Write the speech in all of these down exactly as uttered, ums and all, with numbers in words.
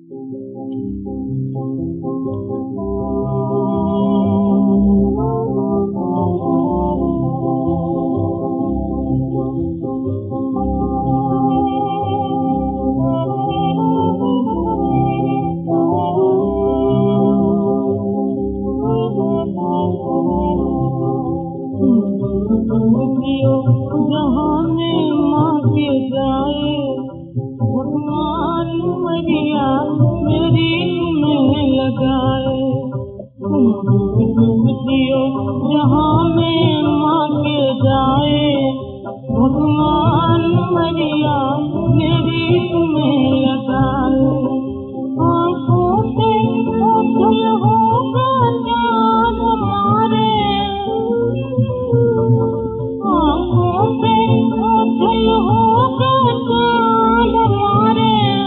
जहाँ में माँ के जाए भगवान मरिया मेरी तुम्हें लगाए। जहाँ में माँ के जाए भगवान मरिया मेरी तुम्हें लगाए। आँखों से ओझल होगा जान हमारे, आँखों से ओझल होगा जान हमारे।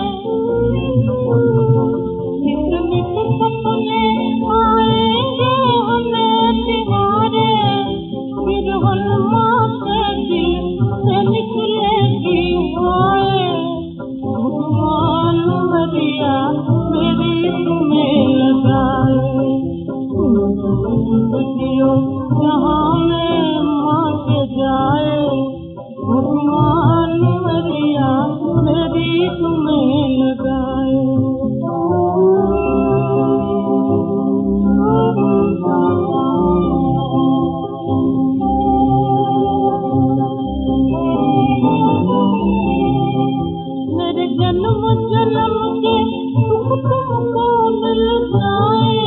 नित नित सपने आएंगे हमें तुम्हारे, फिर हनुमान के दिल से निकलेगी वाए। भगवान मरिया मेरी तुम्हें लगाए। जहाँ में माँ के जाए भगवान मरिया मेरी तुम्हें लगाए। मेरे जन्म जन्म के सुख तुमको मिल जाए,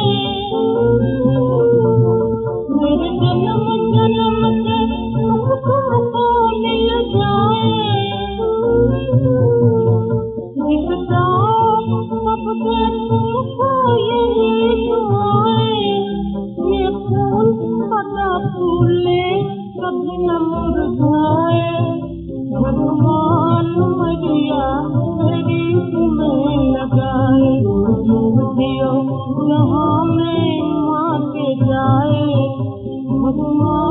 मेरे जन्म जन्म के सुख तुमको मिल जाए। जिस जाओ सबसे तुमको यही दुआएं, ये फूल सदा फूले कभी न मुरझाए। भगवान मरिया मेरी तुम्हें लगाए। जहाँ में माँ के जाए भगवान